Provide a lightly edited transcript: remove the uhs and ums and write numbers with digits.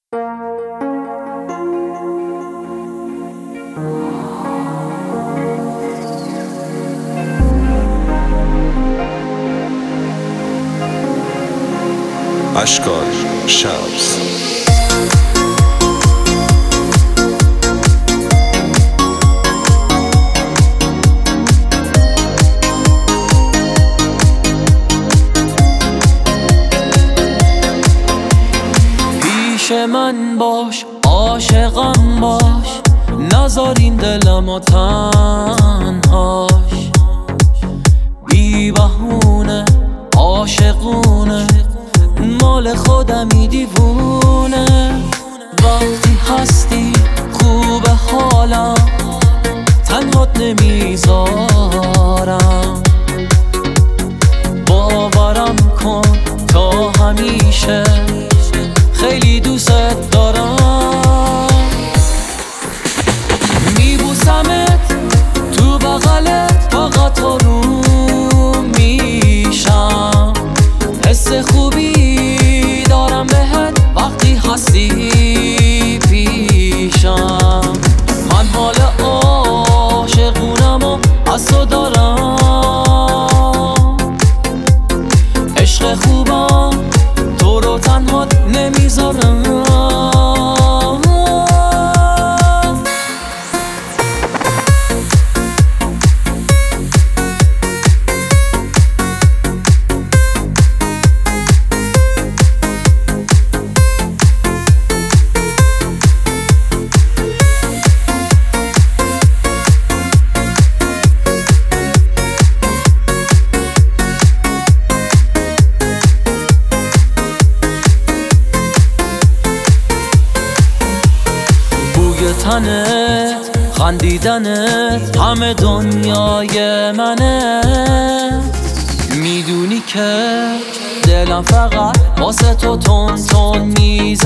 اشکال شمس. پیش من باش، عاشقم باش، نذار این دلمو تنهاش. بی بهونه عاشقونه، مال خودمی دیوونه. وقتی هستی خوب حالم، تنهات نمیذارم. باورم کن تا همیشه خیلی دوست دارم. میبوسمت تو بغلت، فقط آروم میشم. حس خوبی دارم بهت وقتی هستی پیشم. من حال عاشقونم و از تو دارم. عشق خوبم تو رو تنها نمیذارم. تنت، خندیدنت، همه دنیای منه. میدونی که دلم فقط واسه تو تون تون